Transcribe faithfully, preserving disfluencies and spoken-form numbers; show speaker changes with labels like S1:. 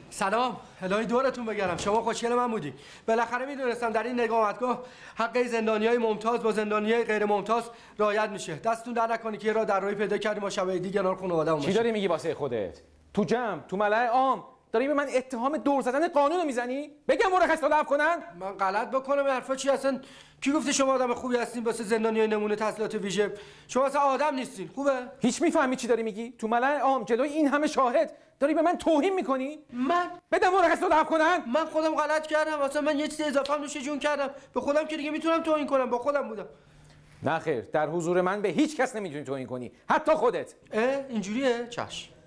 S1: سلام، الهی دورتون بگردم. شما خوشگل من بودی. بالاخره میدونستم در این نگاهتگاه حق زندانیای ممتاز با زندانیای غیر ممتاز رعایت میشه. دستتون در نکنی که یه راه در راهی پیدا کردیم ما شب دیگه کنار خانواده‌مون.
S2: چی داری میگی واسه خودت؟ تو جمع، تو ملأ عام داری به من اتهام دور زدن قانون رو میزنی؟ بگم مرخص طلب کنن؟
S1: من غلط بکنم این حرفا چی هستن؟ کی گفته شما آدم خوبی هستین واسه زندانیای نمونه تحصیلات ویژه؟ شما اصلا آدم نیستین. خوبه؟
S2: هیچ میفهمی چی داری میگی؟ تو ملأ عام جلوی این همه شاهد داری به من توهین میکنی؟
S1: من
S2: بدم مرخص طلب کنن؟
S1: من خودم غلط کردم. اصلا من یه چیز اضافه هم نوش جون کردم. به خودم که دیگه میتونم توهین کنم. با خودم بودم.
S2: نه خیر، در حضور من به هیچ کس نمیتونی توهین کنی، حتی خودت.
S1: اه اینجوریه؟ چشم.